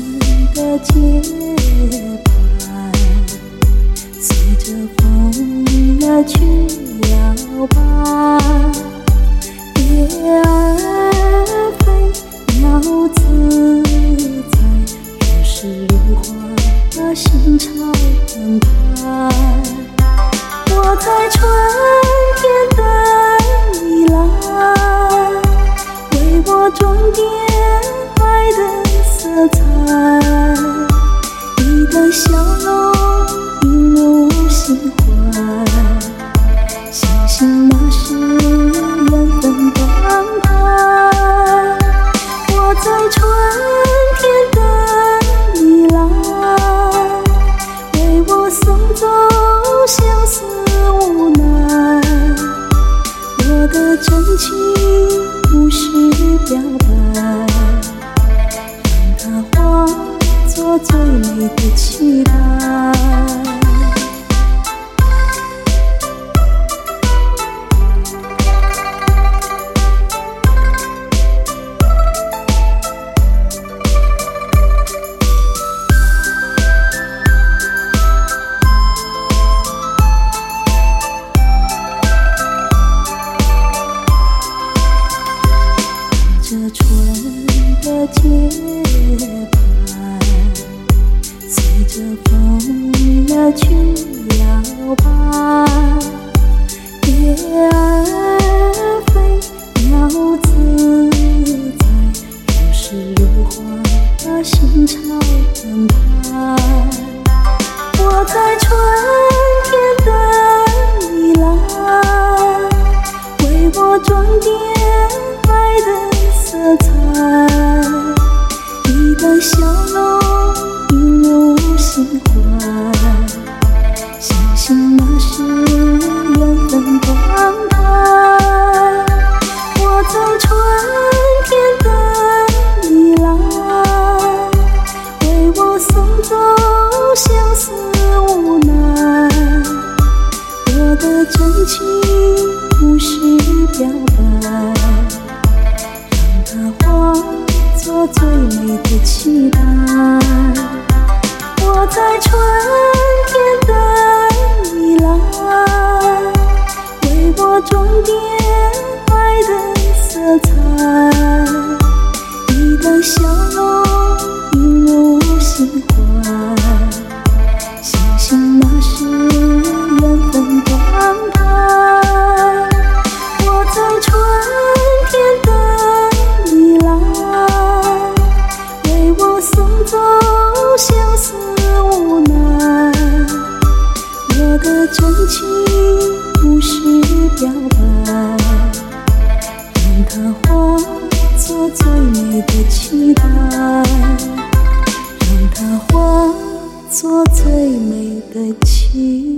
的节拍，随着风儿去摇摆。蝶儿飞，鸟自在，如诗如画，心潮澎湃。我在春天等你来，为我装点爱的色彩。你的笑容映入心怀，相信那是缘分的安排。我在春天等你来，为我送走相思无奈。我的真情不是表白，让它化作最美的期待。这春的节拍，随着风儿去摇摆。蝶儿飞，鸟自在，如诗如画，心潮澎湃。我在春天等你来，为我装点爱的色彩。你的笑容映入心怀，相信那是缘分的安排。我在春天等你来，为我送走相思无奈。我的真情不是表白，它化作最美的期待。我在春天等你来，为我装点爱的色彩。你的笑容映入心怀，相信那是缘分的安排。我在春天等你来，为我送走相思无奈。我的真情不是表白，让它化作最美的期待，让它化作最美的期待。